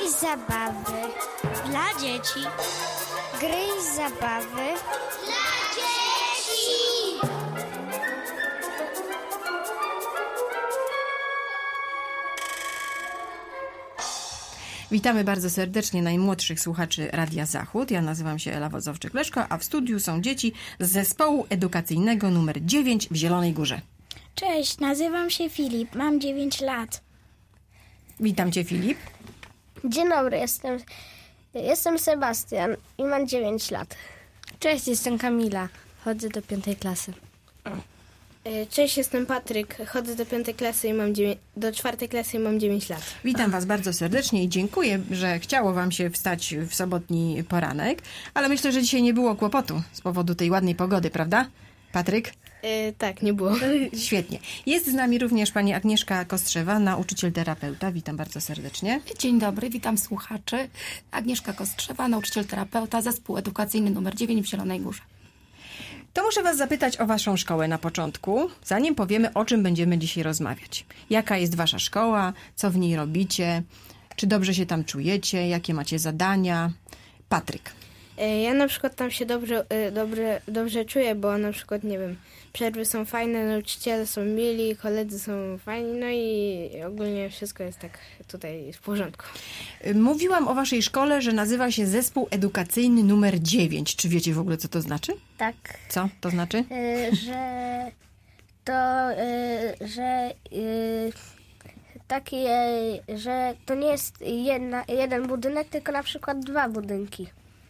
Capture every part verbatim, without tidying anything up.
i zabawy dla dzieci. Gry i zabawy dla dzieci. Witamy bardzo serdecznie najmłodszych słuchaczy Radia Zachód. Ja nazywam się Ela Wozowczyk-Leszko, a w studiu są dzieci z zespołu edukacyjnego numer dziewięć w Zielonej Górze. Cześć, nazywam się Filip, mam dziewięć lat. Witam Cię, Filip. Dzień dobry, jestem, jestem Sebastian i mam dziewięć lat. Cześć, jestem Kamila, chodzę do piątej klasy. Cześć, jestem Patryk, chodzę do piątej klasy i mam dziewięć, do czwartej klasy i mam dziewięć lat. Witam Was bardzo serdecznie i dziękuję, że chciało Wam się wstać w sobotni poranek, ale myślę, że dzisiaj nie było kłopotu z powodu tej ładnej pogody, prawda, Patryk? Yy, tak, nie było. Świetnie. Jest z nami również pani Agnieszka Kostrzewa, nauczyciel terapeuta. Witam bardzo serdecznie. Dzień dobry, witam słuchaczy. Agnieszka Kostrzewa, nauczyciel terapeuta, zespół edukacyjny numer dziewięć w Zielonej Górze. To muszę Was zapytać o Waszą szkołę na początku, zanim powiemy, o czym będziemy dzisiaj rozmawiać. Jaka jest Wasza szkoła, co w niej robicie, czy dobrze się tam czujecie, jakie macie zadania? Patryk. Ja na przykład tam się dobrze, dobrze, dobrze czuję, bo na przykład, nie wiem, przerwy są fajne, nauczyciele są mili, koledzy są fajni, no i ogólnie wszystko jest tak tutaj w porządku. Mówiłam o Waszej szkole, że nazywa się Zespół Edukacyjny numer dziewięć. Czy wiecie w ogóle, co to znaczy? Tak. Co to znaczy? Y, że to, y, że y, taki, y, że to nie jest jedna, jeden budynek, tylko na przykład dwa budynki.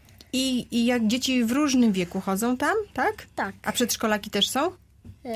I, I jak dzieci w różnym wieku chodzą tam, tak? Tak. A przedszkolaki też są? Yy,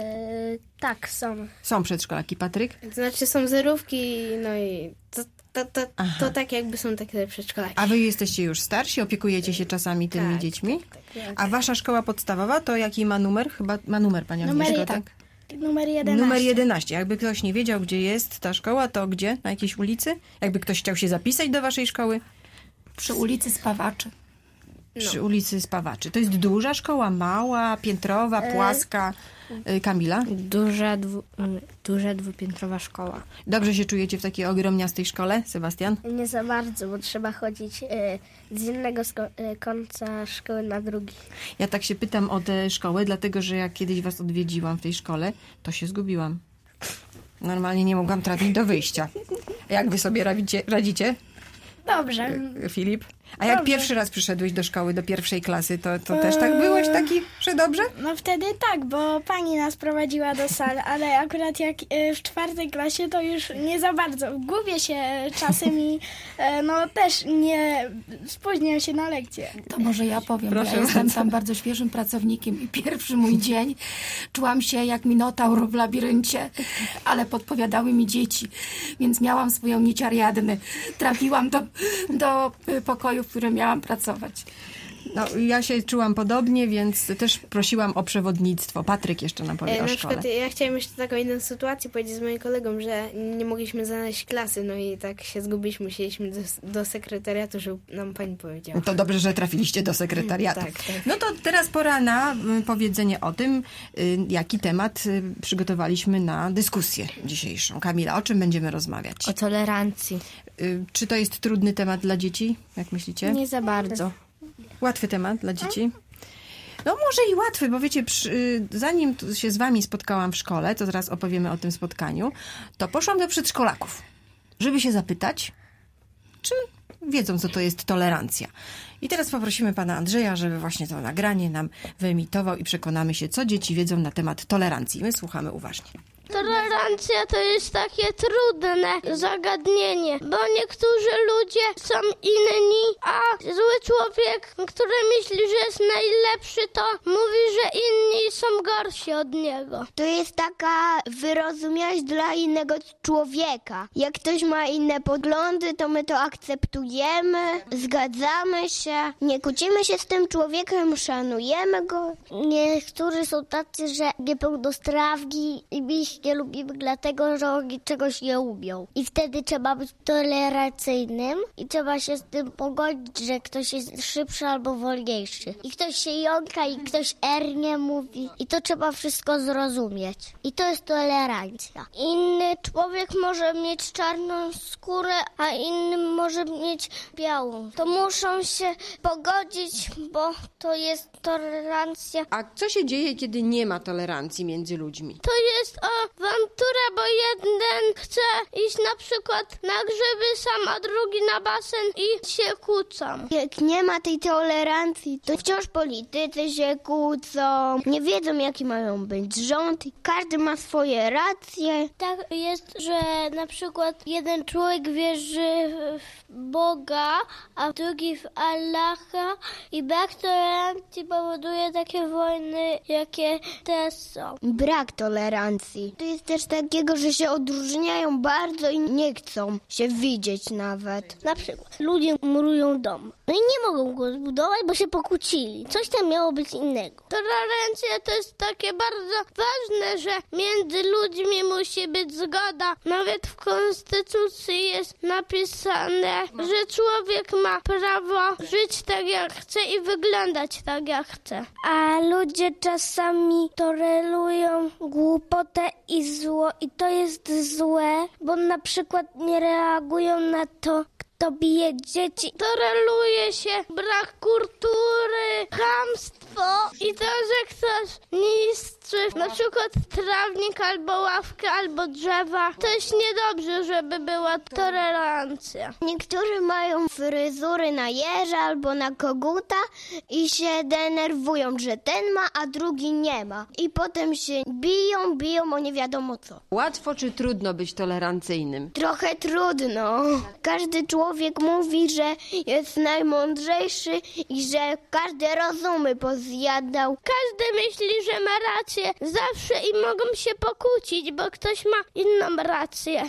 tak, są. Są przedszkolaki, Patryk? To znaczy są zerówki, no i to, to, to, to tak jakby są takie przedszkolaki. A wy jesteście już starsi? Opiekujecie się czasami tymi tak, dziećmi? Tak, tak. A wasza szkoła podstawowa to jaki ma numer? Chyba ma numer, pani Agnieszko, tak? Numer jedenaście. Numer jedenaście. Jakby ktoś nie wiedział, gdzie jest ta szkoła, to gdzie? Na jakiejś ulicy? Jakby ktoś chciał się zapisać do waszej szkoły? Przy ulicy Spawaczy. Przy No. ulicy Spawaczy. To jest duża szkoła, mała, piętrowa, płaska. E... Kamila? Duża, dwu, duża dwupiętrowa szkoła. Dobrze się czujecie w takiej ogromniastej szkole, Sebastian? Nie za bardzo, bo trzeba chodzić y, z jednego sko- y, końca szkoły na drugi. Ja tak się pytam o tę szkołę, dlatego że jak kiedyś was odwiedziłam w tej szkole, to się zgubiłam. Normalnie nie mogłam trafić do wyjścia. Jak wy sobie radzicie? radzicie? Dobrze. Filip? A jak Dobrze. pierwszy raz przyszedłeś do szkoły, do pierwszej klasy, to, to też tak byłeś taki, że dobrze? No wtedy tak, bo pani nas prowadziła do sali, ale akurat jak y, w czwartej klasie to już nie za bardzo. Gubię się czasem i y, no też nie spóźniam się na lekcję. To może ja powiem, Proszę bo ja jestem bardzo. tam bardzo świeżym pracownikiem i pierwszy mój dzień czułam się jak minotaur w labiryncie, ale podpowiadały mi dzieci, więc miałam swoją nić Ariadny. Trafiłam do, do pokoju, w którym miałam pracować. No, ja się czułam podobnie, więc też prosiłam o przewodnictwo. Patryk jeszcze nam powie E, o na szkole. przykład ja chciałem jeszcze taką inną sytuację powiedzieć z moim kolegą, że nie mogliśmy znaleźć klasy, no i tak się zgubiliśmy, musieliśmy do, do sekretariatu, żeby nam pani powiedziała. To dobrze, że trafiliście do sekretariatu. Tak, tak. No to teraz pora na y, powiedzenie o tym, y, jaki temat y, przygotowaliśmy na dyskusję dzisiejszą. Kamila, o czym będziemy rozmawiać? O tolerancji. Y, czy to jest trudny temat dla dzieci, jak myślicie? Nie za bardzo. Łatwy temat dla dzieci? No może i łatwy, bo wiecie, przy, zanim tu się z wami spotkałam w szkole, to zaraz opowiemy o tym spotkaniu, to poszłam do przedszkolaków, żeby się zapytać, czy wiedzą, co to jest tolerancja. I teraz poprosimy pana Andrzeja, żeby właśnie to nagranie nam wyemitował i przekonamy się, co dzieci wiedzą na temat tolerancji. My słuchamy uważnie. Tolerancja to jest takie trudne zagadnienie, bo niektórzy ludzie są inni, a zły człowiek, który myśli, że jest najlepszy, to mówi, że inni są gorsi od niego. To jest taka wyrozumiałość dla innego człowieka. Jak ktoś ma inne poglądy, to my to akceptujemy, zgadzamy się, nie kłócimy się z tym człowiekiem, szanujemy go. Niektórzy są tacy, że niepełnosprawni i myślą, czegoś nie lubimy, dlatego że oni czegoś nie lubią. I wtedy trzeba być tolerancyjnym i trzeba się z tym pogodzić, że ktoś jest szybszy albo wolniejszy. I ktoś się jąka i ktoś ernie mówi. I to trzeba wszystko zrozumieć. I to jest tolerancja. Inny człowiek może mieć czarną skórę, a inny może mieć białą. To muszą się pogodzić, bo to jest tolerancja. A co się dzieje, kiedy nie ma tolerancji między ludźmi? To jest awantura, bo jeden chce iść na przykład na grzyby sam, a drugi na basen i się kłócą. Jak nie ma tej tolerancji, to wciąż politycy się kłócą, nie wiedzą, jaki mają być rząd. Każdy ma swoje racje. Tak jest, że na przykład jeden człowiek wierzy w Boga, a drugi w Allaha i brak tolerancji powoduje takie wojny, jakie teraz są. Brak tolerancji. To jest też takiego, że się odróżniają bardzo i nie chcą się widzieć nawet. Na przykład ludzie murują dom. No i nie mogą go zbudować, bo się pokłócili. Coś tam miało być innego. Tolerancja to jest takie bardzo ważne, że między ludźmi musi być zgoda. Nawet w Konstytucji jest napisane, że człowiek ma prawo żyć tak jak chce i wyglądać tak jak chce. A ludzie czasami tolerują głupotę i zło i to jest złe, bo na przykład nie reagują na to, kto bije dzieci. Toleruje się brak kultury, chamstwo i to, że ktoś niszczy na przykład trawnik albo ławkę, albo drzewa. To jest niedobrze, żeby była tolerancja. Niektórzy mają fryzury na jeża albo na koguta i się denerwują, że ten ma, a drugi nie ma. I potem się biją, biją o nie wiadomo co. Łatwo czy trudno być tolerancyjnym? Trochę trudno. Każdy człowiek mówi, że jest najmądrzejszy i że każdy rozumy pozjadał. Każdy myśli, że ma rację zawsze i mogą się pokłócić, bo ktoś ma inną rację.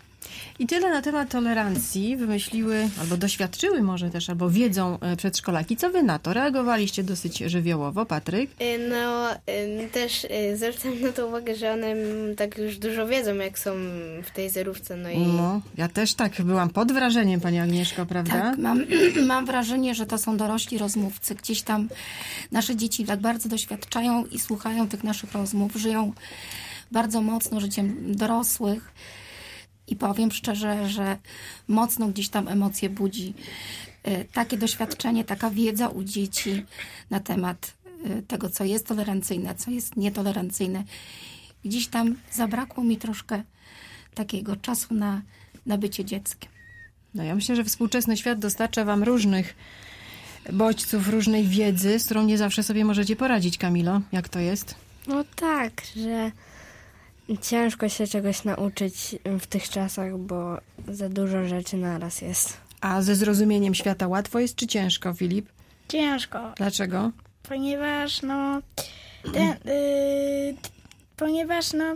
I tyle na temat tolerancji wymyśliły, albo doświadczyły może też, albo wiedzą przedszkolaki. Co wy na to? Reagowaliście dosyć żywiołowo, Patryk? No, też zwracam na to uwagę, że one tak już dużo wiedzą, jak są w tej zerówce. No, i... no ja też tak byłam pod wrażeniem, pani Agnieszko, prawda? Tak, mam, mam wrażenie, że to są dorośli rozmówcy. Gdzieś tam nasze dzieci tak bardzo doświadczają i słuchają tych naszych rozmów, żyją bardzo mocno życiem dorosłych. I powiem szczerze, że mocno gdzieś tam emocje budzi takie doświadczenie, taka wiedza u dzieci na temat tego, co jest tolerancyjne, co jest nietolerancyjne. Gdzieś tam zabrakło mi troszkę takiego czasu na, na bycie dzieckiem. No ja myślę, że współczesny świat dostarcza wam różnych bodźców, różnej wiedzy, z którą nie zawsze sobie możecie poradzić. Kamilo, jak to jest? No tak, że ciężko się czegoś nauczyć w tych czasach, bo za dużo rzeczy naraz jest. A ze zrozumieniem świata łatwo jest, czy ciężko, Filip? Ciężko. Dlaczego? Ponieważ no... Ten, yy, t, ponieważ no...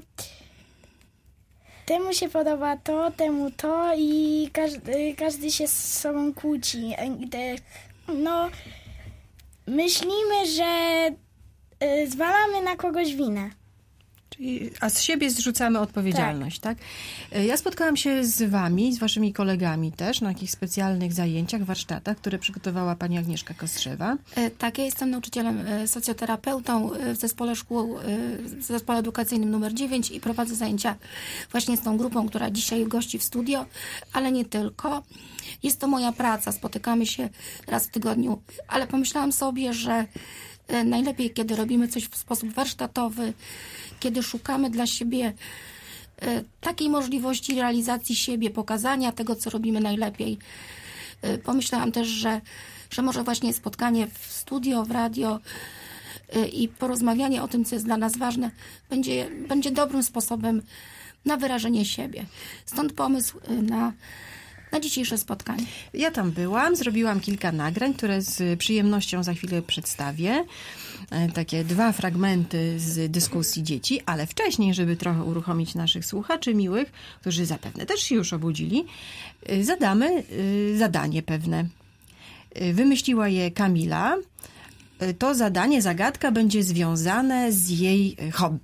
Temu się podoba to, temu to i każdy, każdy się z sobą kłóci. No... Myślimy, że yy, zwalamy na kogoś winę. Czyli, a z siebie zrzucamy odpowiedzialność, tak. tak? Ja spotkałam się z wami, z waszymi kolegami też na jakichś specjalnych zajęciach, warsztatach, które przygotowała pani Agnieszka Kostrzewa. Tak, ja jestem nauczycielem, socjoterapeutą w zespole szkół, w zespole edukacyjnym numer dziewięć i prowadzę zajęcia właśnie z tą grupą, która dzisiaj gości w studio, ale nie tylko. Jest to moja praca, spotykamy się raz w tygodniu, ale pomyślałam sobie, że najlepiej, kiedy robimy coś w sposób warsztatowy, kiedy szukamy dla siebie e, takiej możliwości realizacji siebie, pokazania tego, co robimy najlepiej. E, pomyślałam też, że, że może właśnie spotkanie w studio, w radio e, i porozmawianie o tym, co jest dla nas ważne, będzie, będzie dobrym sposobem na wyrażenie siebie. Stąd pomysł na na dzisiejsze spotkanie. Ja tam byłam, zrobiłam kilka nagrań, które z przyjemnością za chwilę przedstawię. Takie dwa fragmenty z dyskusji dzieci, ale wcześniej, żeby trochę uruchomić naszych słuchaczy miłych, którzy zapewne też się już obudzili, zadamy zadanie pewne. Wymyśliła je Kamila. To zadanie, zagadka będzie związane z jej hobby.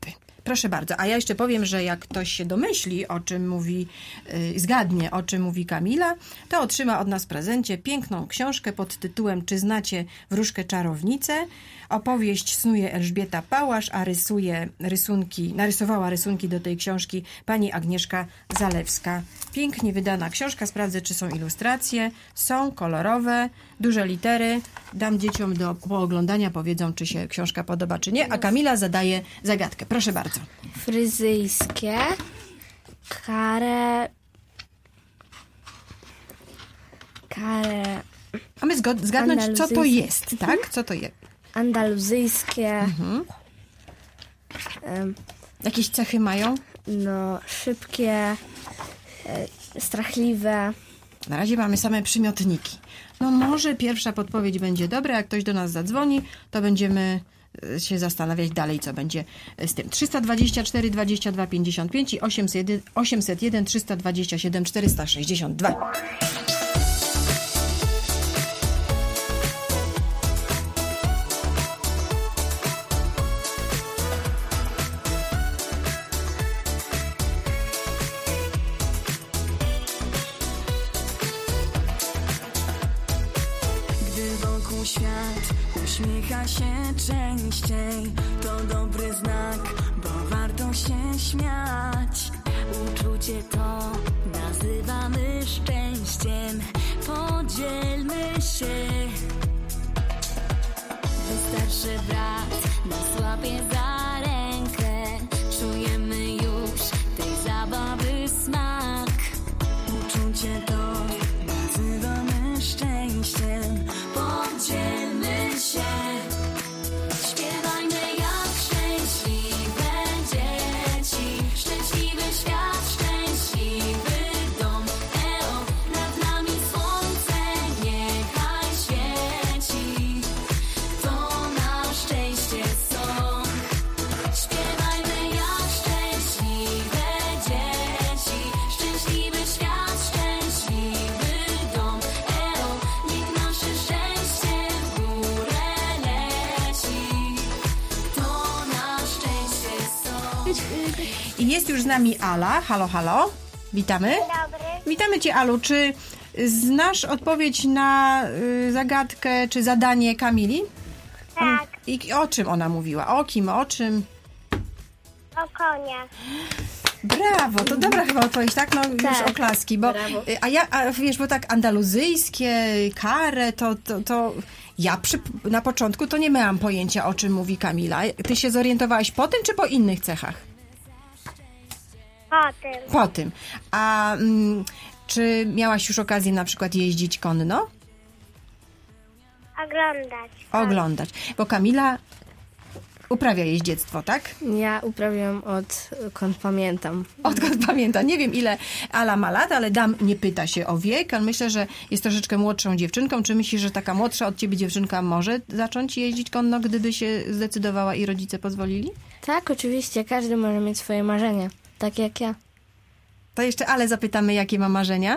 Proszę bardzo. A ja jeszcze powiem, że jak ktoś się domyśli, o czym mówi, yy, zgadnie, o czym mówi Kamila, to otrzyma od nas w prezencie piękną książkę pod tytułem Czy znacie wróżkę czarownicę? Opowieść snuje Elżbieta Pałasz, a rysuje rysunki, narysowała rysunki do tej książki pani Agnieszka Zalewska. Pięknie wydana książka. Sprawdzę, czy są ilustracje. Są kolorowe, duże litery. Dam dzieciom do pooglądania, powiedzą, czy się książka podoba, czy nie. A Kamila zadaje zagadkę. Proszę bardzo. Fryzyjskie, karę, karę A my zgod- zgadnąć, co to jest, tak? Co to jest? andaluzyjskie, Mhm. em, Jakieś cechy mają? no szybkie, e, strachliwe. Na razie mamy same przymiotniki. No może pierwsza podpowiedź będzie dobra. Jak ktoś do nas zadzwoni, to będziemy e, się zastanawiać dalej, co będzie z tym. trzysta dwadzieścia cztery, dwadzieścia dwa, pięćdziesiąt pięć i osiemset jeden, trzysta dwadzieścia siedem, czterysta sześćdziesiąt dwa. Świat uśmiecha się częściej, to dobry znak, bo warto się śmiać. Uczucie to nazywamy szczęściem, podzielmy się. Wystarczy brat nas łapie za rękę, czujemy już tej zabawy smak. Uczucie to nazywamy szczęściem, podzielmy się. Śpiewajmy jak szczęśliwe dzieci, szczęśliwy świat, szczęśliwy dom. Eo, nad nami słońce niechaj świeci, to na szczęście song. Śpiewajmy jak szczęśliwe dzieci, szczęśliwy świat, szczęśliwy dom. Eo, niech nasze szczęście w górę leci, to na szczęście song. I jest już z nami Ala. Halo, halo. Witamy. Dobry. Witamy Cię, Alu. Czy znasz odpowiedź na y, zagadkę, czy zadanie Kamili? Tak, I o czym ona mówiła? O kim, o czym? o konia. Brawo, to dobra chyba odpowiedź, tak? No już oklaski, bo y, a ja, a wiesz, bo tak andaluzyjskie, karę, to, to, to ja przy, na początku to nie miałam pojęcia, o czym mówi Kamila. Ty się zorientowałaś po tym, czy po innych cechach? Po tym. Po tym. A mm, czy miałaś już okazję na przykład jeździć konno? Oglądać. Oglądać. Bo Kamila uprawia jeździectwo, tak? Ja uprawiam odkąd pamiętam. Odkąd pamięta. Nie wiem, ile Ala ma lat, ale dam nie pyta się o wiek, ale myślę, że jest troszeczkę młodszą dziewczynką. Czy myślisz, że taka młodsza od ciebie dziewczynka może zacząć jeździć konno, gdyby się zdecydowała i rodzice pozwolili? Tak, oczywiście, każdy może mieć swoje marzenia, tak jak ja. To jeszcze Ale zapytamy, jakie ma marzenia?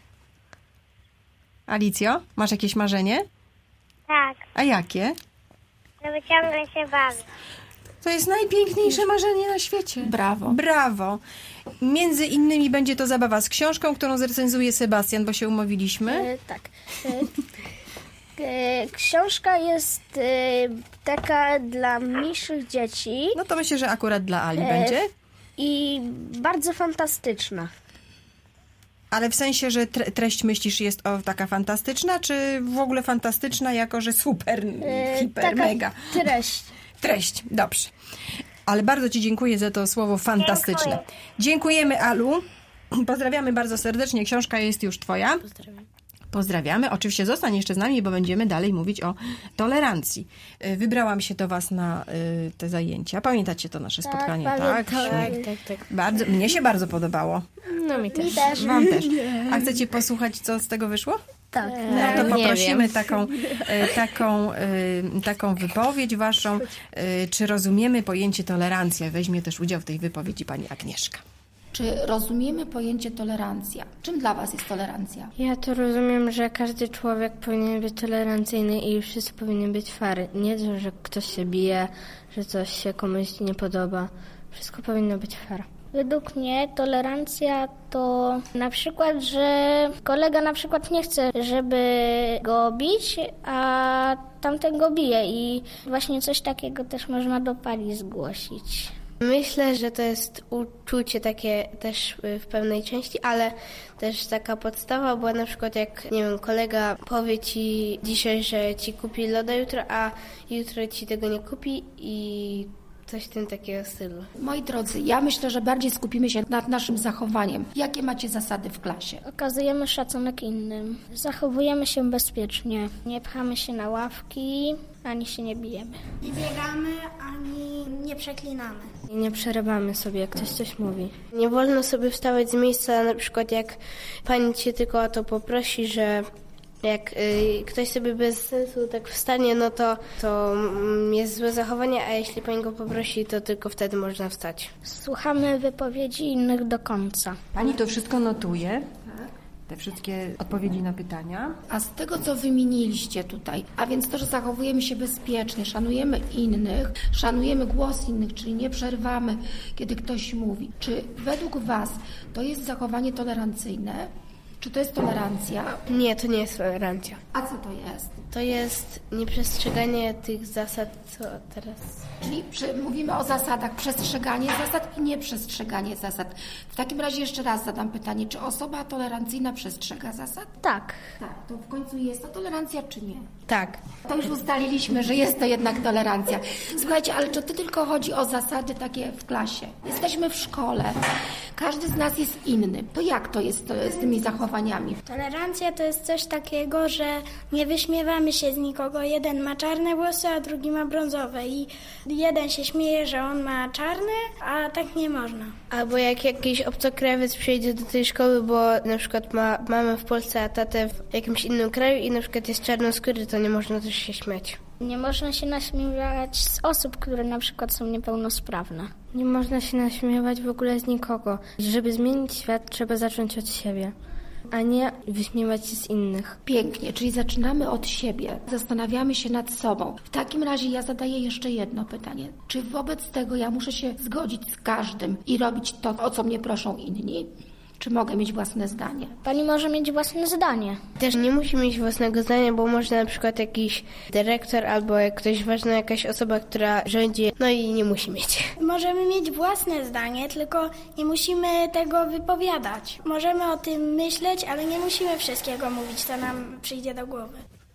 Alicjo, masz jakieś marzenie? Tak, A jakie? żeby ciągle się bawić. To jest najpiękniejsze marzenie na świecie. Brawo. Brawo. Między innymi będzie to zabawa z książką, którą zrecenzuje Sebastian, bo się umówiliśmy. E, tak. E, e, książka jest e, taka dla mniejszych dzieci No to myślę, że akurat dla Ali E, będzie. i bardzo fantastyczna. Ale w sensie, że tre- treść myślisz jest o, taka fantastyczna, czy w ogóle fantastyczna jako, że super, E, hiper, taka mega? treść. Treść, dobrze. Ale bardzo Ci dziękuję za to słowo fantastyczne. Dziękuję. Dziękujemy, Alu. Pozdrawiamy bardzo serdecznie. Książka jest już Twoja. Pozdrawiam. Pozdrawiamy. Oczywiście zostań jeszcze z nami, bo będziemy dalej mówić o tolerancji. Y, Wybrałam się do Was na y, te zajęcia. Pamiętacie to nasze spotkanie, tak? pamiętam. Tak, tak, tak. Bardzo, mnie się bardzo podobało. No mi też. Mi też. Wam też. A chcecie posłuchać, co z tego wyszło? Tak. No to Nie poprosimy wiem. taką, e, taką, e, taką wypowiedź Waszą. E, Czy rozumiemy pojęcie tolerancja? Weźmie też udział w tej wypowiedzi pani Agnieszka. Czy rozumiemy pojęcie tolerancja? Czym dla Was jest tolerancja? Ja to rozumiem, że każdy człowiek powinien być tolerancyjny i wszyscy powinni być fair. Nie to, że ktoś się bije, że coś się komuś nie podoba. Wszystko powinno być fair. Według mnie tolerancja to na przykład, że kolega na przykład nie chce, żeby go bić, a tamten go bije i właśnie coś takiego też można do pani zgłosić. Myślę, że to jest uczucie takie też w pewnej części, ale też taka podstawa była na przykład jak, nie wiem, kolega powie ci dzisiaj, że ci kupi loda jutro, a jutro ci tego nie kupi i coś w tym takiego stylu. Moi drodzy, ja myślę, że bardziej skupimy się nad naszym zachowaniem. Jakie macie zasady w klasie? Okazujemy szacunek innym, zachowujemy się bezpiecznie, nie pchamy się na ławki, ani się nie bijemy. Nie biegamy, ani nie przeklinamy. I nie przerywamy sobie, jak ktoś coś mówi. Nie wolno sobie wstawać z miejsca, na przykład jak pani cię tylko o to poprosi, że jak y, ktoś sobie bez sensu tak wstanie, no to, to mm, jest złe zachowanie, a jeśli pani go poprosi, to tylko wtedy można wstać. Słuchamy wypowiedzi innych do końca. Pani to wszystko notuje? Te wszystkie odpowiedzi na pytania? A z tego, co wymieniliście tutaj, a więc to, że zachowujemy się bezpiecznie, szanujemy innych, szanujemy głos innych, czyli nie przerwamy, kiedy ktoś mówi. Czy według Was to jest zachowanie tolerancyjne? Czy to jest tolerancja? Nie, to nie jest tolerancja. A co to jest? To jest nieprzestrzeganie tych zasad, co teraz... Czyli przy, mówimy o zasadach, przestrzeganie zasad i nieprzestrzeganie zasad. W takim razie jeszcze raz zadam pytanie, czy osoba tolerancyjna przestrzega zasad? Tak. Tak, to w końcu jest to tolerancja, czy nie? Tak. To już ustaliliśmy, że jest to jednak tolerancja. Słuchajcie, ale czy to tylko chodzi o zasady takie w klasie? Jesteśmy w szkole, każdy z nas jest inny. To jak to jest to, z tymi zachowaniami? Tolerancja to jest coś takiego, że nie wyśmiewamy się z nikogo. Jeden ma czarne włosy, a drugi ma brązowe i jeden się śmieje, że on ma czarne, a tak nie można. Albo jak jakiś obcokrajowiec przyjdzie do tej szkoły, bo na przykład ma mamę w Polsce, a tatę w jakimś innym kraju i na przykład jest czarnoskóry, to nie można też się śmiać. Nie można się naśmiewać z osób, które na przykład są niepełnosprawne. Nie można się naśmiewać w ogóle z nikogo. Żeby zmienić świat, trzeba zacząć od siebie, a nie wyśmiewać się z innych. Pięknie, czyli zaczynamy od siebie, zastanawiamy się nad sobą. W takim razie ja zadaję jeszcze jedno pytanie. Czy wobec tego ja muszę się zgodzić z każdym i robić to, o co mnie proszą inni? Czy mogę mieć własne zdanie? Pani może mieć własne zdanie. Też nie musi mieć własnego zdania, bo może na przykład jakiś dyrektor albo jak ktoś ważna jakaś osoba, która rządzi, no i nie musi mieć. Możemy mieć własne zdanie, tylko nie musimy tego wypowiadać. Możemy o tym myśleć, ale nie musimy wszystkiego mówić, co nam przyjdzie do głowy.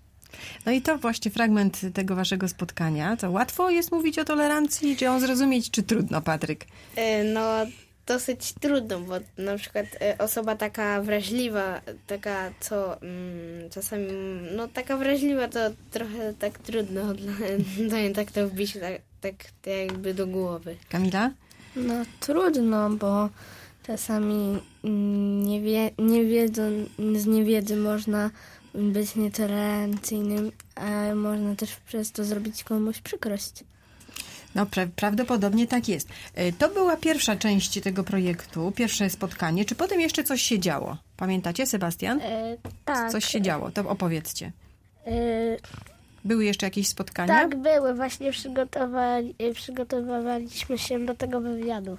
No i to właśnie fragment tego waszego spotkania. To łatwo jest mówić o tolerancji, czy ją zrozumieć, czy trudno, Patryk? No dosyć trudno, bo na przykład osoba taka wrażliwa, taka co mm, czasami, no taka wrażliwa, to trochę tak trudno dla, dla niej tak to wbić tak, tak jakby do głowy. Kamila? No trudno, bo czasami nie, wie, nie wiedząc, z niewiedzy można być nietolerancyjnym, a można też przez to zrobić komuś przykrość. No pra- prawdopodobnie tak jest. E, To była pierwsza część tego projektu, pierwsze spotkanie. Czy potem jeszcze coś się działo? Pamiętacie, Sebastian? E, tak. Coś się działo, to opowiedzcie. E, Były jeszcze jakieś spotkania? tak, były. Właśnie przygotowali, przygotowywaliśmy się do tego wywiadu.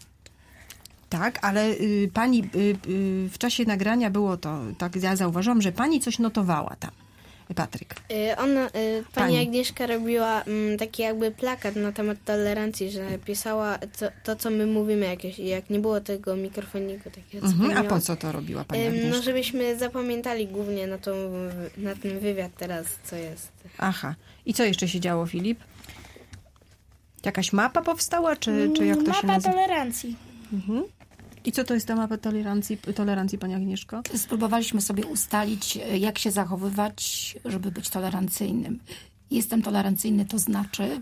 Tak, ale y, pani y, y, w czasie nagrania było to, tak ja zauważyłam, że pani coś notowała tam. Patryk. Y, Ona, y, pani, Pani. Agnieszka robiła mm, taki jakby plakat na temat tolerancji, że pisała to, to co my mówimy, jakieś, jak nie było tego mikrofoniku takiego. co Mhm, pani a miała. po co to robiła pani Y, Agnieszka? No żebyśmy zapamiętali głównie na, tą, na ten wywiad teraz, co jest. Aha. I co jeszcze się działo, Filip? Jakaś mapa powstała, czy, czy jak to Mapa się nazywa? tolerancji. Mhm. I co to jest ta mapa tolerancji, tolerancji, pani Agnieszko? Spróbowaliśmy sobie ustalić, jak się zachowywać, żeby być tolerancyjnym. Jestem tolerancyjny, to znaczy...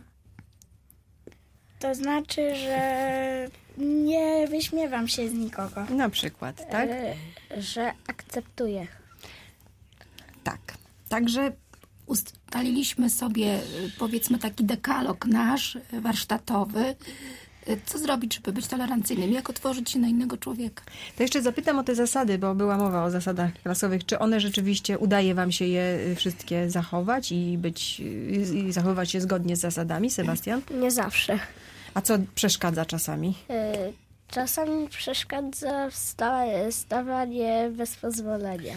To znaczy, że nie wyśmiewam się z nikogo. Na przykład, tak? E, że akceptuję. Tak. Także Ustaliliśmy sobie, powiedzmy, taki dekalog nasz, warsztatowy. Co zrobić, żeby być tolerancyjnym? Jak otworzyć się na innego człowieka? to jeszcze zapytam o te zasady, bo była mowa o zasadach klasowych. Czy one rzeczywiście udaje wam się je wszystkie zachować i być i zachowywać się zgodnie z zasadami, Sebastian? Nie zawsze. A co przeszkadza czasami? Y, Czasami przeszkadza wsta- wstawanie bez pozwolenia.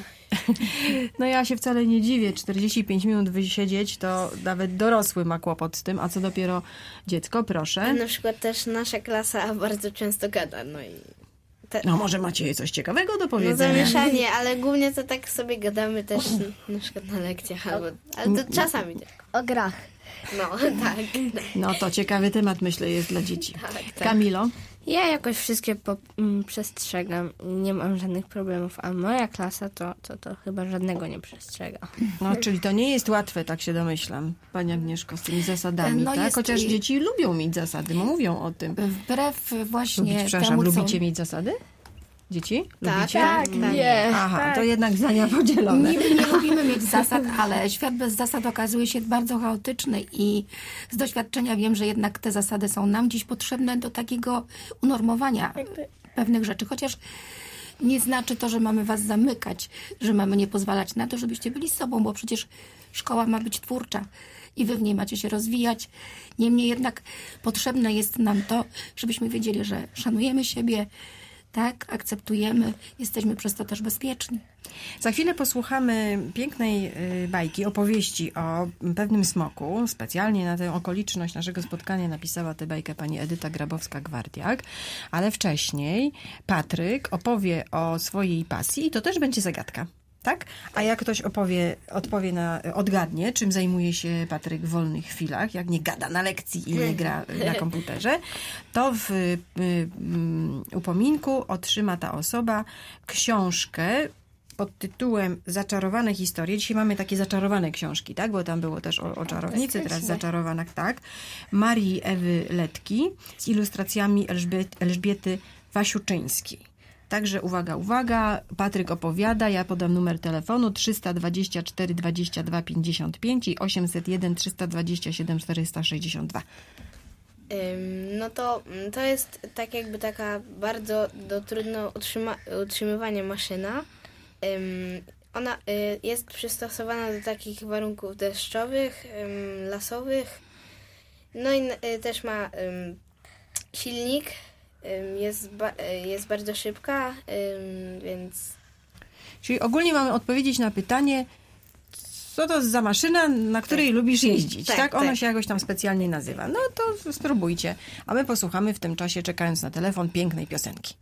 No ja się wcale nie dziwię. czterdzieści pięć minut wysiedzieć, to nawet dorosły ma kłopot z tym, a co dopiero dziecko, proszę. Na przykład też nasza klasa bardzo często gada, no i... Te... No może macie coś ciekawego do No powiedzenia? zamieszanie, ale głównie to tak sobie gadamy też na przykład na lekcjach, albo, ale to czasami tylko. O grach. No, tak. No to ciekawy temat, myślę, jest dla dzieci. Tak, tak. Kamilo? Ja jakoś wszystkie po, m, przestrzegam i nie mam żadnych problemów, a moja klasa to, to, to chyba żadnego nie przestrzega. No, czyli to nie jest łatwe, tak się domyślam, Pani Agnieszko, z tymi zasadami, No tak? jest- Chociaż dzieci lubią mieć zasady, bo mówią o tym. Wbrew właśnie Lubić, przepraszam, temu, co... lubicie mieć zasady? Dzieci? Tak, Lubicie? tak, tak. Nie. Aha, to jednak zdania podzielone. Nie, nie lubimy mieć zasad, ale świat bez zasad okazuje się bardzo chaotyczny i z doświadczenia wiem, że jednak te zasady są nam dziś potrzebne do takiego unormowania pewnych rzeczy, chociaż nie znaczy to, że mamy was zamykać, że mamy nie pozwalać na to, żebyście byli z sobą, bo przecież szkoła ma być twórcza i wy w niej macie się rozwijać. Niemniej jednak potrzebne jest nam to, żebyśmy wiedzieli, że szanujemy siebie, tak, akceptujemy, jesteśmy przez to też bezpieczni. Za chwilę posłuchamy pięknej y, bajki, opowieści o pewnym smoku. Specjalnie na tę okoliczność naszego spotkania napisała tę bajkę pani Edyta Grabowska-Gwardiak. Ale wcześniej Patryk opowie o swojej pasji i to też będzie zagadka. Tak? A jak ktoś opowie, odpowie na, odgadnie, czym zajmuje się Patryk w wolnych chwilach, jak nie gada na lekcji i nie gra na komputerze, to w y, y, upominku otrzyma ta osoba książkę pod tytułem Zaczarowane historie. Dzisiaj mamy takie zaczarowane książki, tak? Bo tam było też o, o czarownicy, teraz zaczarowanych, tak. Marii Ewy Letki z ilustracjami Elżbiety, Elżbiety Wasiuczyńskiej. Także uwaga, uwaga, Patryk opowiada, ja podam numer telefonu trzysta dwadzieścia cztery dwadzieścia dwa pięćdziesiąt pięć i osiemset jeden trzysta dwadzieścia siedem czterysta sześćdziesiąt dwa. Ym, No to, to jest tak jakby taka bardzo do trudno utrzyma, utrzymywania maszyna. Ym, Ona y, jest przystosowana do takich warunków deszczowych, ym, lasowych. No i y, też ma ym, silnik. Ym, Jest, ba, y, jest bardzo szybka, ym, więc Czyli ogólnie mamy odpowiedzieć na pytanie, co to za maszyna, na której lubisz jeździć, tak? Tak, Ona tak. się jakoś tam specjalnie nazywa. No to spróbujcie. A my posłuchamy w tym czasie, czekając na telefon, pięknej piosenki.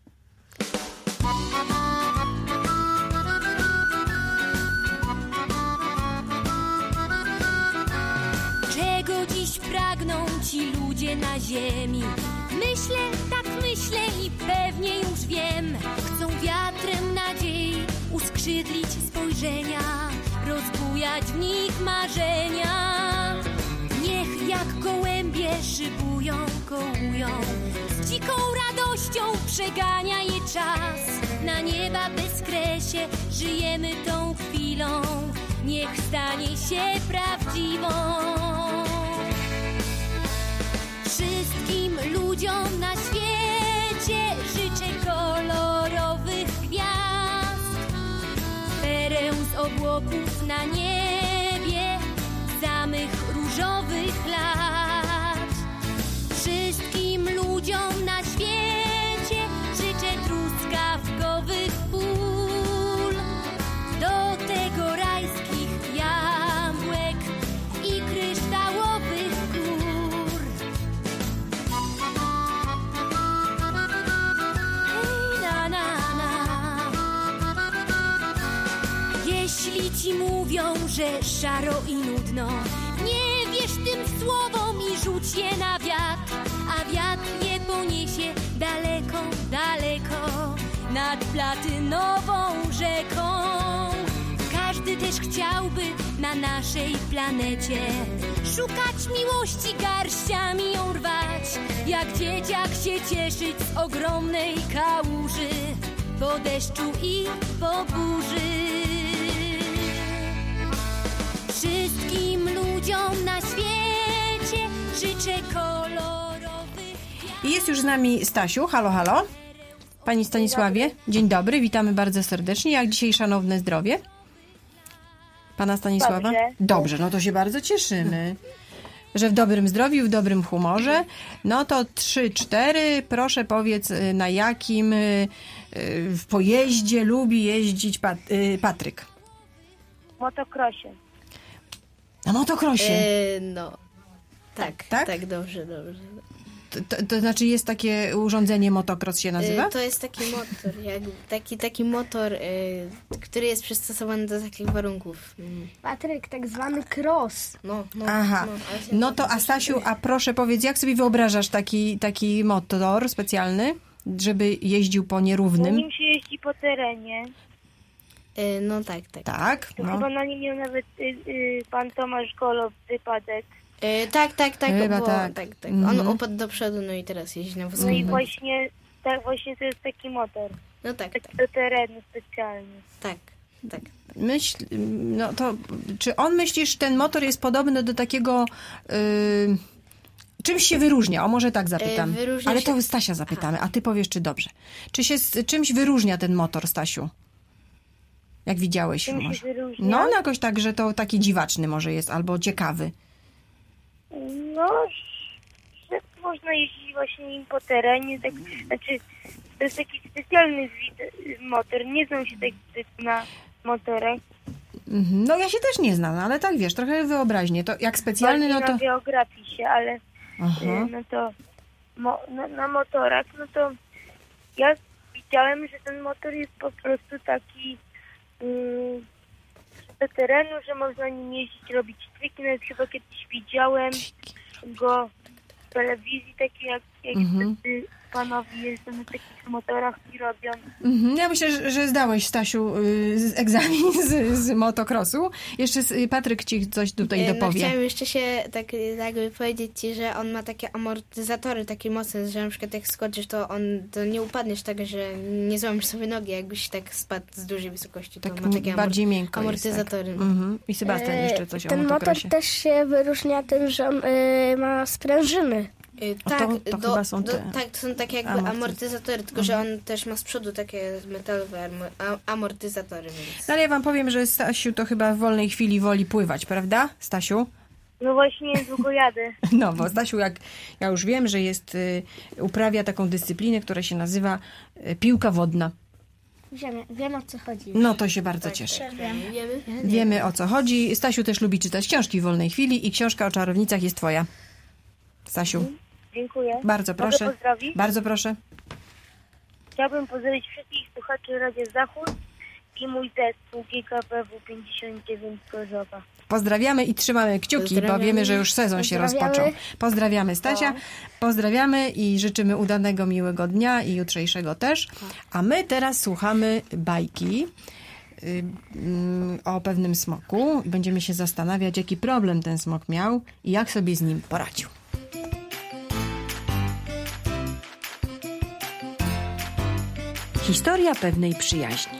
Czego dziś pragną ci ludzie na ziemi? Myślę, tak myślę i pewnie już wiem. Chcą wiatrem nadziei uskrzydlić spojrzenia, rozbujać w nich marzenia. Niech jak gołębie szybują, kołują, z dziką radością przegania je czas. Na nieba bezkresie żyjemy tą chwilą, niech stanie się prawdziwą. Wszystkim ludziom na świecie życzę kolorowych gwiazd, pereł z obłoków na niebie, samych różowych lat. Wszystkim ludziom na świecie życzę truskawkowych pól, do tego rajskich jabłek i kryształowych gór. Hej, na, na, na. Jeśli ci mówią, że szaro i nudno, nie wierz tym słowom i rzuć je na wiatr, a wiatr je poniesie daleko, daleko nad platynową rzeką. Każdy też chciałby na naszej planecie szukać miłości, garściami ją rwać, jak dzieciak się cieszyć z ogromnej kałuży po deszczu i po burzy. Wszystkim ludziom na świecie życzę kolorowych. I jest już z nami Stasiu. Halo, halo. Pani Stanisławie, dzień dobry, witamy bardzo serdecznie. Jak dzisiaj szanowne zdrowie? Pana Stanisława? Dobrze. Dobrze, no to się bardzo cieszymy. że w dobrym zdrowiu, w dobrym humorze. No to trzy, cztery. Proszę powiedz, y, na jakim y, y, w pojeździe lubi jeździć Pat- y, Patryk? Motokrosie. Na motokrosie. E, no, tak, Tak? tak, dobrze, dobrze. To, to, to znaczy jest takie urządzenie motocross się nazywa? E, to jest taki motor, jak, taki, taki motor, e, który jest przystosowany do takich warunków. Mm. Patryk, tak zwany cross. No, no, Aha. no, ale się No to, a Stasiu, a proszę powiedz, jak sobie wyobrażasz taki, taki motor specjalny, żeby jeździł po Na nierównym? nim się jeździ po terenie. E, no tak, tak. Tak, To no. chyba na nim miał nawet y, y, pan Tomasz Golow wypadek. E, tak, tak, tak, Chyba bo, tak. tak, tak. Mhm. On upadł do przodu, no i teraz jeździ na wózku. No i właśnie, tak, właśnie to jest taki motor. No tak, Taki tak, do terenu specjalny. tak, tak. Myśl, no to, czy on myślisz, ten motor jest podobny do takiego, y, czymś się wyróżnia? O, może tak zapytam. E, wyróżnia Ale się- to Stasia zapytamy, a ty powiesz, czy dobrze. Czy się z czymś wyróżnia ten motor, Stasiu? Jak widziałeś? Czym się może? wyróżnia? No, no jakoś tak, że to taki dziwaczny może jest, albo ciekawy. No, że można jeździć właśnie nim po terenie. Tak, znaczy, to jest taki specjalny wid- motor. Nie znam się tak zbyt na motorach. Mhm. No ja się też nie znam, ale tak wiesz, trochę wyobraźnie. To jak specjalny, Bardziej no to... na geografii się, ale Aha. y, no to mo, na, na motorach, no to ja widziałem, że ten motor jest po prostu taki y, do terenu, że można nim jeździć, robić triki. Nawet chyba kiedyś widziałem go w telewizji, takie jak, jak Mhm. wtedy panowie jeżdżą na takich motorach i robią. Mhm. Ja myślę, że, że zdałeś, Stasiu, y, z egzamin z, z motocrossu. Jeszcze y, Patryk ci coś tutaj E, No, dopowie. chciałem jeszcze się tak jakby powiedzieć ci, że on ma takie amortyzatory takie mocne, że na przykład jak skoczysz, to on to nie upadniesz tak, że nie złamiesz sobie nogi, jakbyś tak spadł z dużej wysokości. To Tak ma takie bardziej amor- miękko amortyzatory. jest, tak. Mhm. I Sebastian jeszcze coś o Ten motor motocrossie. też się wyróżnia tym, że on y, ma sprężyny. Y, O, tak, to- to do, chyba są do, te tak, to są takie jakby amortyz- amortyzatory, tylko że on też ma z przodu takie metalowe armo- a- amortyzatory. Więc... No ale ja wam powiem, że Stasiu to chyba w wolnej chwili woli pływać, prawda, Stasiu? No właśnie niedługo jadę. No, bo Stasiu, jak ja już wiem, że jest, y, uprawia taką dyscyplinę, która się nazywa y, piłka wodna. Wiem, wiem o co chodzi. No to się bardzo cieszę. Wiemy? Wiemy, o co chodzi. Stasiu też lubi czytać książki w wolnej chwili i książka o czarownicach jest twoja. Stasiu, Dziękuję. bardzo Mogę proszę. pozdrowić? Bardzo proszę. Chciałbym pozdrowić wszystkich słuchaczy Radia Zachód i mój zespół G K B W pięćdziesiąt dziewięć z Gorzowa. Pozdrawiamy i trzymamy kciuki, bo Pozdrawiamy. wiemy, że już sezon się Pozdrawiamy. rozpoczął. Pozdrawiamy Stasia, pozdrawiamy i życzymy udanego, miłego dnia i jutrzejszego też. A my teraz słuchamy bajki y, mm, o pewnym smoku i będziemy się zastanawiać, jaki problem ten smok miał i jak sobie z nim poradził. Historia pewnej przyjaźni.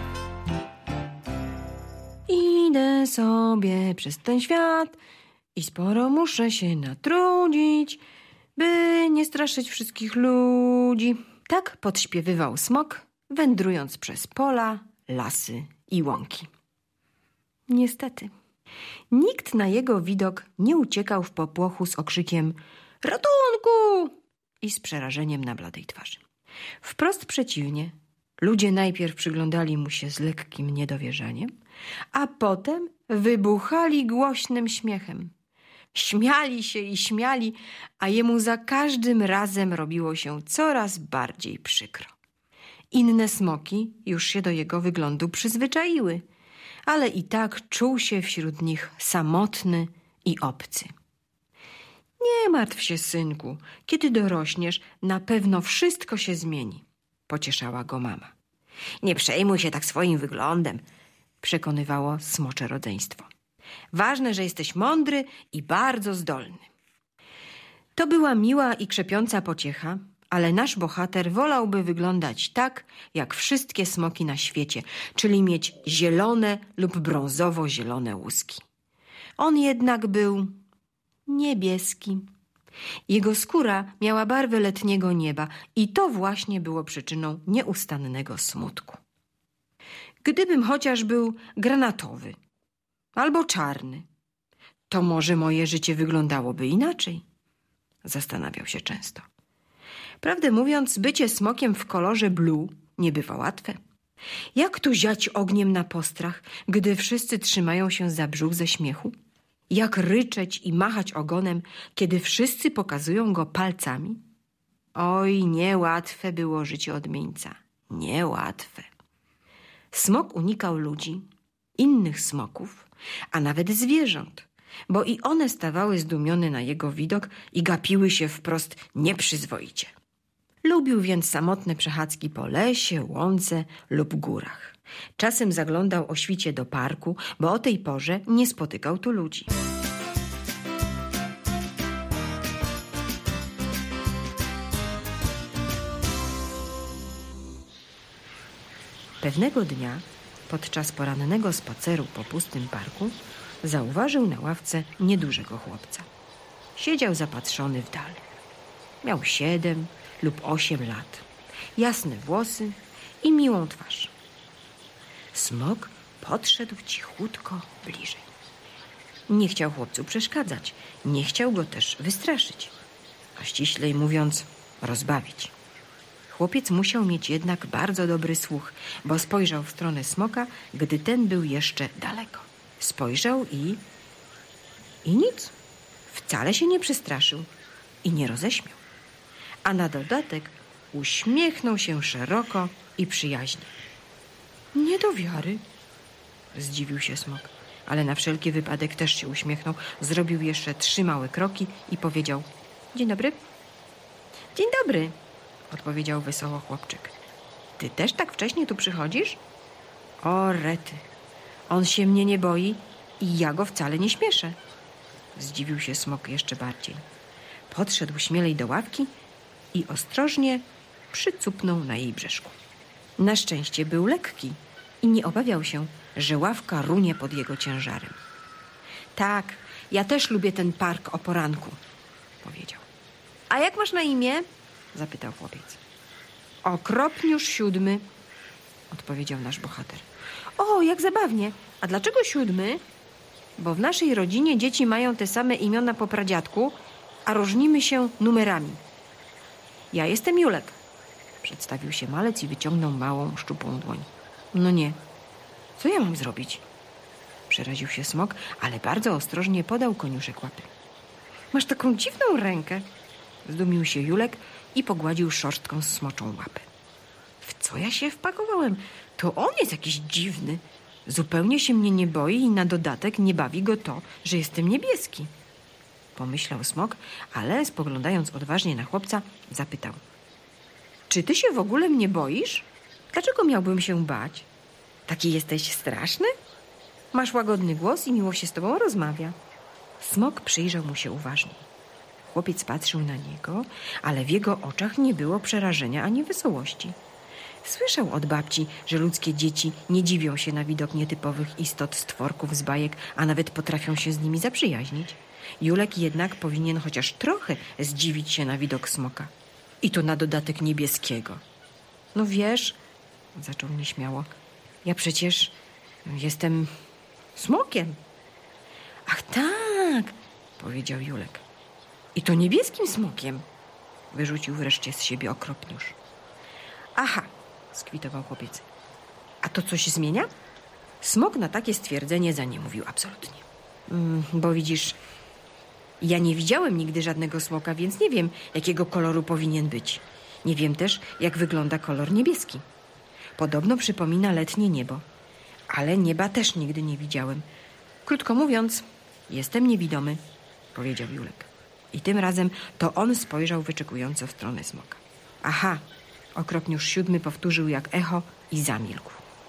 Idę sobie przez ten świat i sporo muszę się natrudzić, by nie straszyć wszystkich ludzi. Tak podśpiewywał smok, wędrując przez pola, lasy i łąki. Niestety, nikt na jego widok nie uciekał w popłochu z okrzykiem ratunku i z przerażeniem na bladej twarzy. Wprost przeciwnie, ludzie najpierw przyglądali mu się z lekkim niedowierzaniem, a potem wybuchali głośnym śmiechem. Śmiali się i śmiali, a jemu za każdym razem robiło się coraz bardziej przykro. Inne smoki już się do jego wyglądu przyzwyczaiły, ale i tak czuł się wśród nich samotny i obcy. Nie martw się, synku, kiedy dorośniesz, na pewno wszystko się zmieni, pocieszała go mama. Nie przejmuj się tak swoim wyglądem, przekonywało smocze rodzeństwo. Ważne, że jesteś mądry i bardzo zdolny. To była miła i krzepiąca pociecha, ale nasz bohater wolałby wyglądać tak, jak wszystkie smoki na świecie, czyli mieć zielone lub brązowo-zielone łuski. On jednak był niebieski. Jego skóra miała barwę letniego nieba i to właśnie było przyczyną nieustannego smutku. Gdybym chociaż był granatowy albo czarny, to może moje życie wyglądałoby inaczej. Zastanawiał się często. Prawdę mówiąc, bycie smokiem w kolorze blue nie bywa łatwe. Jak tu ziać ogniem na postrach, gdy wszyscy trzymają się za brzuch ze śmiechu? Jak ryczeć i machać ogonem, kiedy wszyscy pokazują go palcami? Oj, niełatwe było życie odmieńca. Niełatwe. Smok unikał ludzi, innych smoków, a nawet zwierząt, bo i one stawały zdumione na jego widok i gapiły się wprost nieprzyzwoicie. Lubił więc samotne przechadzki po lesie, łące lub górach. Czasem zaglądał o świcie do parku, bo o tej porze nie spotykał tu ludzi. Pewnego dnia, podczas porannego spaceru po pustym parku, zauważył na ławce niedużego chłopca. Siedział zapatrzony w dal. Miał siedem lub osiem lat, jasne włosy i miłą twarz. Smok podszedł cichutko bliżej. Nie chciał chłopcu przeszkadzać, nie chciał go też wystraszyć, a ściślej mówiąc, rozbawić. Chłopiec musiał mieć jednak bardzo dobry słuch, bo spojrzał w stronę smoka, gdy ten był jeszcze daleko. Spojrzał i... i nic. Wcale się nie przestraszył i nie roześmiał. A na dodatek uśmiechnął się szeroko i przyjaźnie. Nie do wiary, zdziwił się smok, ale na wszelki wypadek też się uśmiechnął, zrobił jeszcze trzy małe kroki i powiedział: dzień dobry. Dzień dobry, odpowiedział wesoło chłopczyk. Ty też tak wcześnie tu przychodzisz? O rety, on się mnie nie boi i ja go wcale nie śmieszę. Zdziwił się smok jeszcze bardziej. Podszedł śmielej do ławki i ostrożnie przycupnął na jej brzeszku. Na szczęście był lekki i nie obawiał się, że ławka runie pod jego ciężarem. Tak, ja też lubię ten park o poranku, powiedział. A jak masz na imię? Zapytał chłopiec. Okropniusz siódmy, odpowiedział nasz bohater. O, jak zabawnie. A dlaczego siódmy? Bo w naszej rodzinie dzieci mają te same imiona po pradziadku, a różnimy się numerami. Ja jestem Julek, przedstawił się malec i wyciągnął małą, szczupłą dłoń. No nie. Co ja mam zrobić? Przeraził się smok, ale bardzo ostrożnie podał koniuszek łapy. Masz taką dziwną rękę, zdumił się Julek i pogładził szorstką smoczą łapę. W co ja się wpakowałem? To on jest jakiś dziwny. Zupełnie się mnie nie boi i na dodatek nie bawi go to, że jestem niebieski. Pomyślał smok, ale spoglądając odważnie na chłopca, zapytał. Czy ty się w ogóle mnie boisz? Dlaczego miałbym się bać? Taki jesteś straszny? Masz łagodny głos i miło się z tobą rozmawia. Smok przyjrzał mu się uważnie. Chłopiec patrzył na niego, ale w jego oczach nie było przerażenia ani wesołości. Słyszał od babci, że ludzkie dzieci nie dziwią się na widok nietypowych istot stworków z bajek, a nawet potrafią się z nimi zaprzyjaźnić. Julek jednak powinien chociaż trochę zdziwić się na widok smoka. I to na dodatek niebieskiego. No wiesz, zaczął nieśmiało, ja przecież jestem smokiem. Ach tak, powiedział Julek. I to niebieskim smokiem, wyrzucił wreszcie z siebie okropniusz. Aha, skwitował chłopiec. A to coś zmienia? Smok na takie stwierdzenie za nie mówił absolutnie. Mm, bo widzisz, ja nie widziałem nigdy żadnego smoka, więc nie wiem, jakiego koloru powinien być. Nie wiem też, jak wygląda kolor niebieski. Podobno przypomina letnie niebo, ale nieba też nigdy nie widziałem. Krótko mówiąc, jestem niewidomy, powiedział Julek. I tym razem to on spojrzał wyczekująco w stronę smoka. Aha, okropniusz siódmy powtórzył jak echo i zamilkł.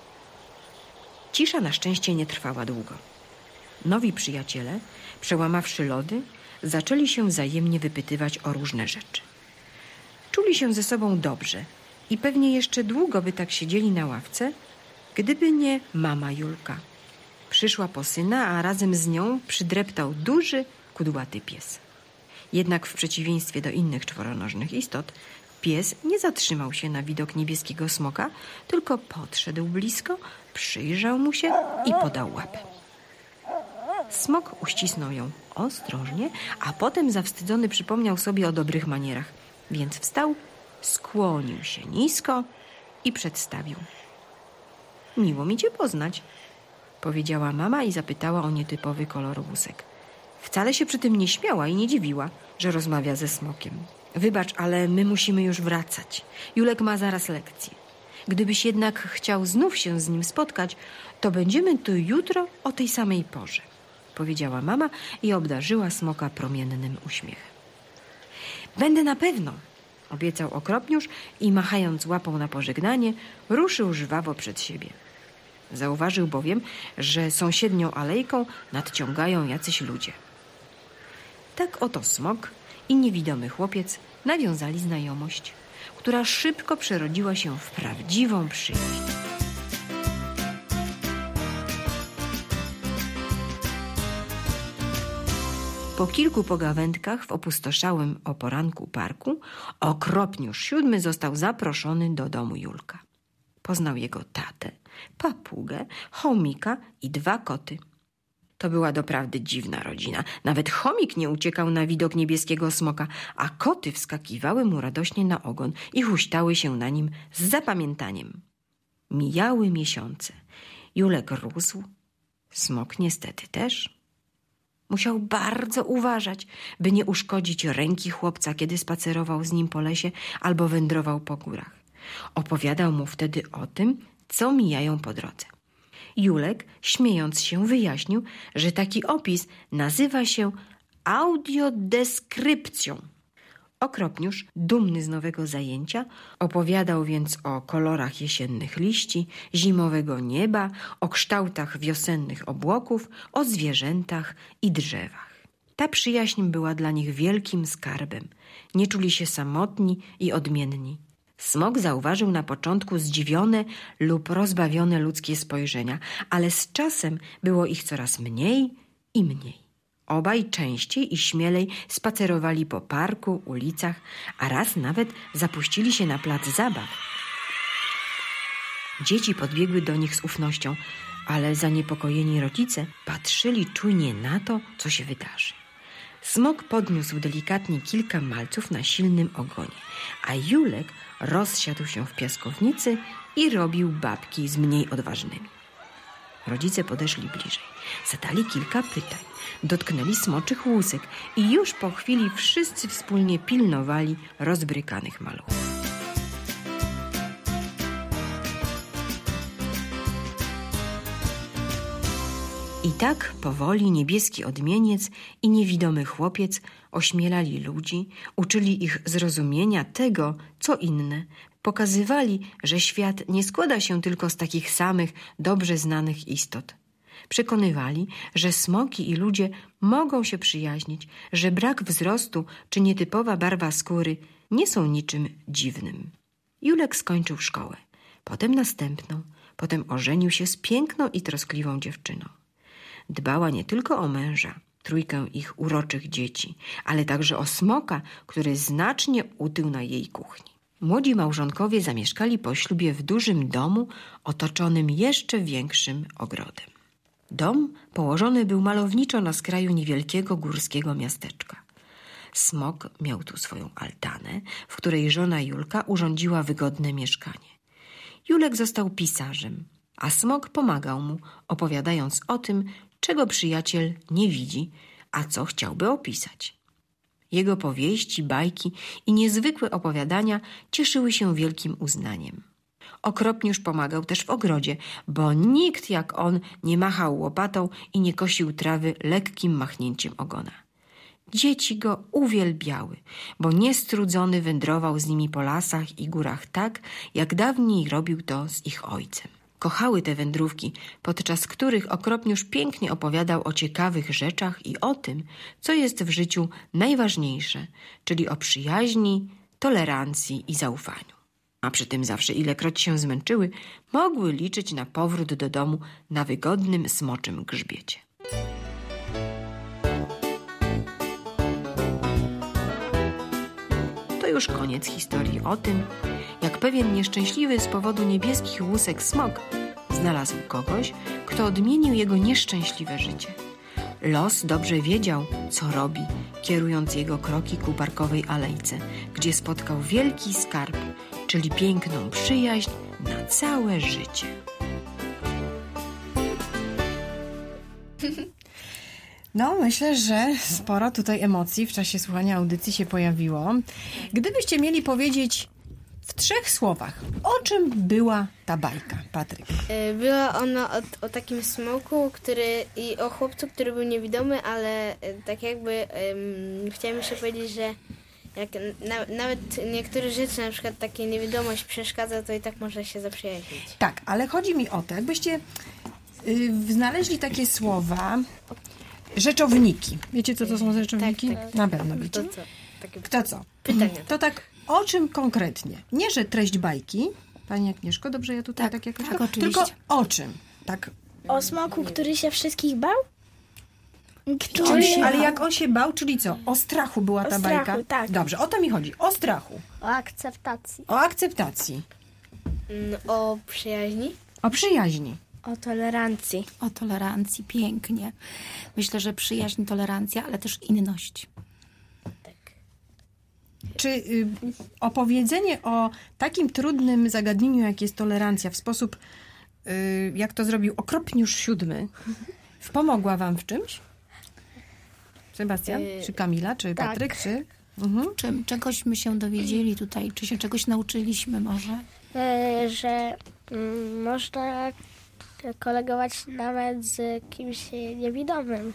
Cisza na szczęście nie trwała długo. Nowi przyjaciele, przełamawszy lody, zaczęli się wzajemnie wypytywać o różne rzeczy. Czuli się ze sobą dobrze i pewnie jeszcze długo by tak siedzieli na ławce, gdyby nie mama Julka. Przyszła po syna, a razem z nią przydreptał duży, kudłaty pies. Jednak w przeciwieństwie do innych czworonożnych istot, pies nie zatrzymał się na widok niebieskiego smoka, tylko podszedł blisko, przyjrzał mu się i podał łapę. Smok uścisnął ją ostrożnie, a potem zawstydzony przypomniał sobie o dobrych manierach, więc wstał, skłonił się nisko i przedstawił. Miło mi cię poznać, powiedziała mama i zapytała o nietypowy kolor włosek. Wcale się przy tym nie śmiała i nie dziwiła, że rozmawia ze smokiem. Wybacz, ale my musimy już wracać. Julek ma zaraz lekcję. Gdybyś jednak chciał znów się z nim spotkać, to będziemy tu jutro o tej samej porze, powiedziała mama i obdarzyła smoka promiennym uśmiechem. Będę na pewno, obiecał Okropniusz i machając łapą na pożegnanie, ruszył żwawo przed siebie. Zauważył bowiem, że sąsiednią alejką nadciągają jacyś ludzie. Tak oto smok i niewidomy chłopiec nawiązali znajomość, która szybko przerodziła się w prawdziwą przyjaźń. Po kilku pogawędkach w opustoszałym o poranku parku Okropniusz siódmy został zaproszony do domu Julka. Poznał jego tatę, papugę, chomika i dwa koty. To była doprawdy dziwna rodzina. Nawet chomik nie uciekał na widok niebieskiego smoka, a koty wskakiwały mu radośnie na ogon i huśtały się na nim z zapamiętaniem. Mijały miesiące. Julek rósł, smok niestety też. Musiał bardzo uważać, by nie uszkodzić ręki chłopca, kiedy spacerował z nim po lesie albo wędrował po górach. Opowiadał mu wtedy o tym, co mijają po drodze. Julek, śmiejąc się, wyjaśnił, że taki opis nazywa się audiodeskrypcją. Okropniusz, dumny z nowego zajęcia, opowiadał więc o kolorach jesiennych liści, zimowego nieba, o kształtach wiosennych obłoków, o zwierzętach i drzewach. Ta przyjaźń była dla nich wielkim skarbem. Nie czuli się samotni i odmienni. Smok zauważył na początku zdziwione lub rozbawione ludzkie spojrzenia, ale z czasem było ich coraz mniej i mniej. Obaj częściej i śmielej spacerowali po parku, ulicach, a raz nawet zapuścili się na plac zabaw. Dzieci podbiegły do nich z ufnością, ale zaniepokojeni rodzice patrzyli czujnie na to, co się wydarzy. Smok podniósł delikatnie kilka malców na silnym ogonie, a Julek rozsiadł się w piaskownicy i robił babki z mniej odważnymi. Rodzice podeszli bliżej, zadali kilka pytań, dotknęli smoczych łusek i już po chwili wszyscy wspólnie pilnowali rozbrykanych maluchów. I tak powoli niebieski odmieniec i niewidomy chłopiec ośmielali ludzi, uczyli ich zrozumienia tego, co inne, pokazywali, że świat nie składa się tylko z takich samych, dobrze znanych istot. Przekonywali, że smoki i ludzie mogą się przyjaźnić, że brak wzrostu czy nietypowa barwa skóry nie są niczym dziwnym. Julek skończył szkołę, potem następną, potem ożenił się z piękną i troskliwą dziewczyną. Dbała nie tylko o męża, trójkę ich uroczych dzieci, ale także o smoka, który znacznie utył na jej kuchni. Młodzi małżonkowie zamieszkali po ślubie w dużym domu otoczonym jeszcze większym ogrodem. Dom położony był malowniczo na skraju niewielkiego górskiego miasteczka. Smok miał tu swoją altanę, w której żona Julka urządziła wygodne mieszkanie. Julek został pisarzem, a smok pomagał mu, opowiadając o tym, czego przyjaciel nie widzi, a co chciałby opisać. Jego powieści, bajki i niezwykłe opowiadania cieszyły się wielkim uznaniem. Okropniusz pomagał też w ogrodzie, bo nikt jak on nie machał łopatą i nie kosił trawy lekkim machnięciem ogona. Dzieci go uwielbiały, bo niestrudzony wędrował z nimi po lasach i górach tak, jak dawniej robił to z ich ojcem. Kochały te wędrówki, podczas których Okropniusz pięknie opowiadał o ciekawych rzeczach i o tym, co jest w życiu najważniejsze, czyli o przyjaźni, tolerancji i zaufaniu. A przy tym zawsze ilekroć się zmęczyły, mogły liczyć na powrót do domu na wygodnym smoczym grzbiecie. To już koniec historii o tym, jak pewien nieszczęśliwy z powodu niebieskich łusek smok znalazł kogoś, kto odmienił jego nieszczęśliwe życie. Los dobrze wiedział, co robi, kierując jego kroki ku parkowej alejce, gdzie spotkał wielki skarb, czyli piękną przyjaźń na całe życie. No, myślę, że sporo tutaj emocji w czasie słuchania audycji się pojawiło. Gdybyście mieli powiedzieć w trzech słowach, o czym była ta bajka, Patryk? E, Była ona o, o takim smoku, który i o chłopcu, który był niewidomy, ale e, tak jakby em, chciałem jeszcze powiedzieć, że jak na, nawet niektóre rzeczy, na przykład takie niewidomość przeszkadza, to i tak można się zaprzyjaźnić. Tak, ale chodzi mi o to, jakbyście y, znaleźli takie słowa, rzeczowniki. Wiecie, co to są rzeczowniki? Tak, tak. Na pewno wiecie. To co? Takie Kto co? pytania. To tak, o czym konkretnie? Nie, że treść bajki, Pani Agnieszko, dobrze ja tutaj tak, tak jakoś... tak, oczywiście. Tylko o czym? Tak. O smoku, który się wszystkich bał? Który, ale jak on się bał, czyli co? O strachu była O ta strachu, bajka? tak. Dobrze, o to mi chodzi. O strachu. O akceptacji. O akceptacji. Mm, O przyjaźni. O przyjaźni. O tolerancji. O tolerancji, pięknie. Myślę, że przyjaźń, tolerancja, ale też inność. Czy y, opowiedzenie o takim trudnym zagadnieniu, jak jest tolerancja, w sposób, y, jak to zrobił Okropniusz siódmy, pomogła wam w czymś? Sebastian? Czy Kamila? Czy tak. Patryk? Czy... Mhm. Czy czegośmy się dowiedzieli tutaj? Czy się czegoś nauczyliśmy może? E, że mm, można kolegować nawet z kimś niewidomym.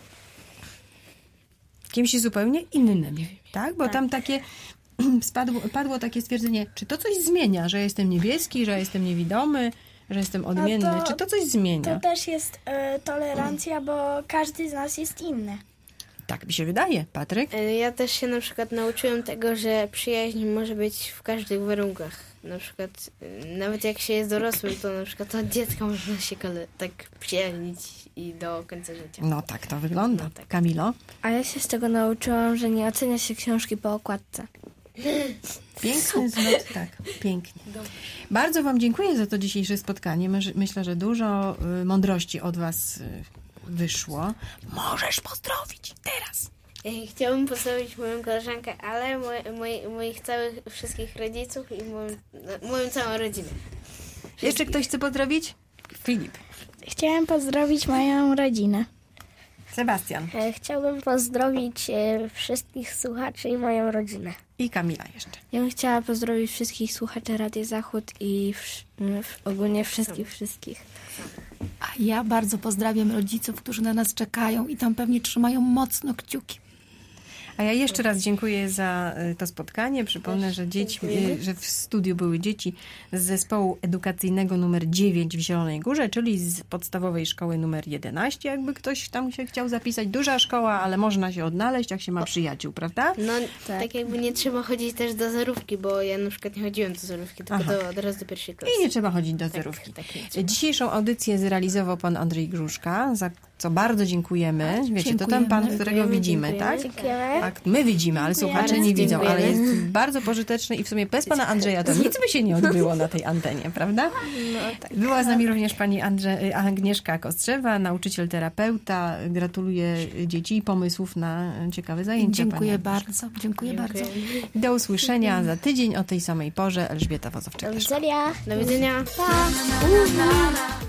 Kimś zupełnie innym, tak? Bo tak. tam takie spadło, padło takie stwierdzenie, czy to coś zmienia, że jestem niebieski, że jestem niewidomy, że jestem odmienny, No to, czy to coś zmienia? To też jest y, tolerancja, bo każdy z nas jest inny. Tak mi się wydaje. Patryk? Ja też się na przykład nauczyłem tego, że przyjaźń może być w każdych warunkach. Na przykład nawet jak się jest dorosłym, to na przykład od dziecka można się tak przyjaźnić i do końca życia. No tak to wygląda. No tak. Kamilo? A ja się z tego nauczyłam, że nie ocenia się książki po okładce. Piękny zwrot, tak, pięknie. Bardzo wam dziękuję za to dzisiejsze spotkanie. Myślę, że dużo mądrości od was wyszło. Możesz pozdrowić teraz. Chciałabym pozdrowić moją koleżankę, ale moi, moi, moich całych wszystkich rodziców i moją, moją całą rodzinę. Wszystkich. Jeszcze ktoś chce pozdrowić? Filip. Chciałem pozdrowić moją rodzinę. Sebastian. Chciałbym pozdrowić wszystkich słuchaczy i moją rodzinę. I Kamila jeszcze. Ja bym chciała pozdrowić wszystkich słuchaczy Radia Zachód i w, w, ogólnie wszystkich, wszystkich. A ja bardzo pozdrawiam rodziców, którzy na nas czekają i tam pewnie trzymają mocno kciuki. A ja jeszcze raz dziękuję za to spotkanie. Przypomnę, że, dzieci, że w studiu były dzieci z zespołu edukacyjnego numer dziewięć w Zielonej Górze, czyli z podstawowej szkoły numer jedenaście, jakby ktoś tam się chciał zapisać. Duża szkoła, ale można się odnaleźć, jak się ma przyjaciół, prawda? No tak, tak jakby nie trzeba chodzić też do zerówki, bo ja na przykład nie chodziłem do zerówki, tylko do, od razu do pierwszej klasy. I nie trzeba chodzić do zerówki. Tak, tak Dzisiejszą audycję zrealizował pan Andrzej Gruszka, za co bardzo dziękujemy. Wiecie, dziękujemy. to ten pan, którego Dziękujemy, widzimy, dziękujemy. tak? Dziękujemy. Tak, my widzimy, ale słuchacze nie widzą, ale jest bardzo pożyteczny i w sumie bez pana Andrzeja to nic by się nie odbyło na tej antenie, prawda? No, tak. Była z nami również pani Andrze, Agnieszka Kostrzewa, nauczyciel terapeuta. Gratuluję dzieci i pomysłów na ciekawe zajęcia. Dziękuję pani bardzo, dziękuję bardzo. Do usłyszenia za tydzień o tej samej porze. Elżbieta Do Wozowczyk. widzenia. Do widzenia. Pa.